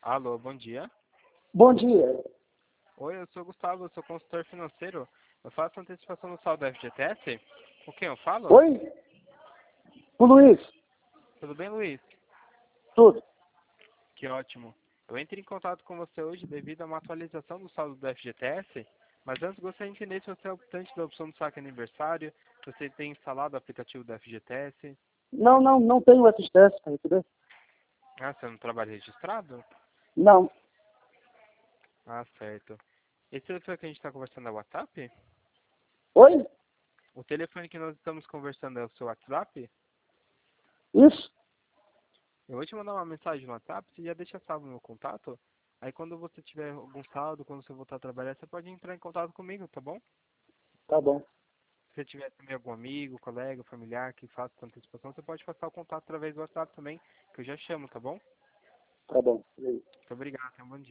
Alô, bom dia. Bom dia. Oi, eu sou o Gustavo, eu sou consultor financeiro. Eu faço antecipação do saldo da FGTS. Com quem eu falo? Oi? O Luiz? Tudo bem, Luiz? Tudo. Que ótimo. Eu entrei em contato com você hoje devido a uma atualização do saldo do FGTS, mas antes gostaria de entender se você é optante da opção do saque aniversário, se você tem instalado o aplicativo do FGTS. Não tenho FGTS para receber. Ah, você não trabalha registrado? Não. Ah, certo. Esse telefone que a gente está conversando é o WhatsApp? Oi? O telefone que nós estamos conversando é o seu WhatsApp? Isso? Eu vou te mandar uma mensagem no WhatsApp, você já deixa salvo o meu contato. Aí quando você tiver algum saldo, quando você voltar a trabalhar, você pode entrar em contato comigo, tá bom? Tá bom. Se você tiver também algum amigo, colega, familiar que faça essa antecipação, você pode passar o contato através do WhatsApp também, que eu já chamo, tá bom? Tá bom. Muito obrigado, tenha um bom dia.